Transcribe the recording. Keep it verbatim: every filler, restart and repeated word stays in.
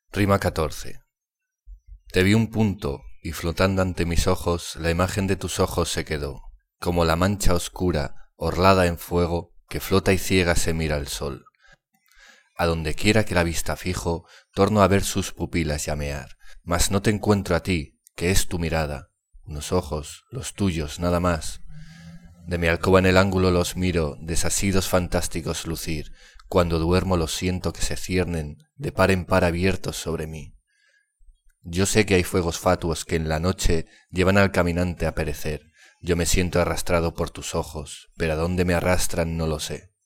Rima catorce. Te vi un punto, y flotando ante mis ojos, la imagen de tus ojos se quedó, como la mancha oscura, orlada en fuego, que flota y ciega se mira al sol. A donde quiera que la vista fijo, torno a ver sus pupilas llamear, mas no te encuentro a ti, que es tu mirada, unos ojos, los tuyos, nada más. De mi alcoba en el ángulo los miro, desasidos fantásticos lucir, cuando duermo los siento que se ciernen, de par en par abiertos sobre mí. Yo sé que hay fuegos fatuos que en la noche llevan al caminante a perecer, yo me siento arrastrado por tus ojos, pero a dónde me arrastran no lo sé.